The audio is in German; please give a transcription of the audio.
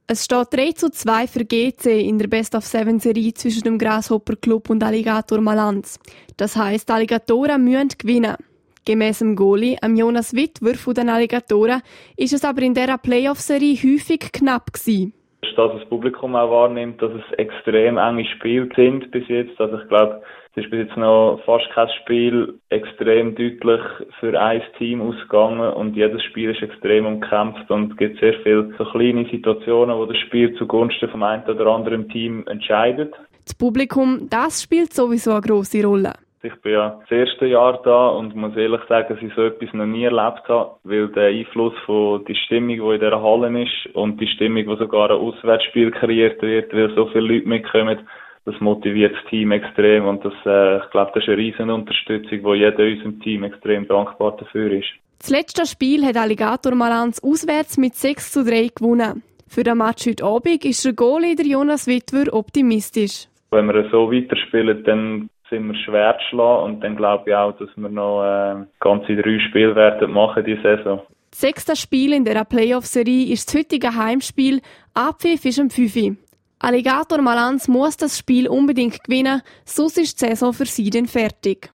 Es steht 3:2 für GC in der Best-of-7-Serie zwischen dem Grasshopper Club und Alligator Malanz. Das heisst, die Alligatoren müssen gewinnen. Gemäss dem Goalie, Jonas Wittwer von den Alligatoren, ist es aber in dieser Playoff-Serie häufig knapp gewesen. Dass das Publikum auch wahrnimmt, dass es extrem enge Spiele sind bis jetzt. Also ich glaube, es ist bis jetzt noch fast kein Spiel extrem deutlich für ein Team ausgegangen und jedes Spiel ist extrem umkämpft und es gibt sehr viele so kleine Situationen, wo das Spiel zugunsten vom einen oder anderen Team entscheidet. Das Publikum, das spielt sowieso eine grosse Rolle. Ich bin ja das erste Jahr da und muss ehrlich sagen, dass ich so etwas noch nie erlebt habe, weil der Einfluss von der Stimmung, die in dieser Halle ist und die Stimmung, die sogar ein Auswärtsspiel kreiert wird, weil so viele Leute mitkommen, das motiviert das Team extrem und das, ich glaube, das ist eine riesen Unterstützung, wo jeder in unserem Team extrem dankbar dafür ist. Das letzte Spiel hat Alligator Malanz auswärts mit 6:3 gewonnen. Für den Match heute Abend ist der Goalie der Jonas Wittwer optimistisch. Wenn wir so weiterspielen, dann sind wir schwer zu schlagen und dann glaube ich auch, dass wir noch ganze 3 Spiele werden machen diese Saison. Das 6. Spiel in dieser Playoff-Serie ist das heutige Heimspiel. Abpfiff ist um 5 Uhr. Alligator Malanz muss das Spiel unbedingt gewinnen, sonst ist die Saison für sie dann fertig.